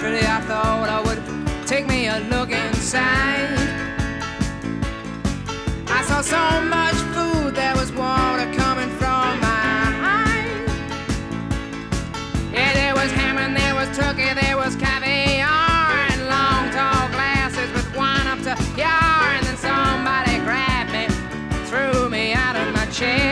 naturally I thought I would take me a look inside. I saw so much food, there was water coming from my eyes. Yeah, there was ham and there was turkey, there was caviar, and long tall glasses with wine up to yar. And then somebody grabbed me, threw me out of my chair.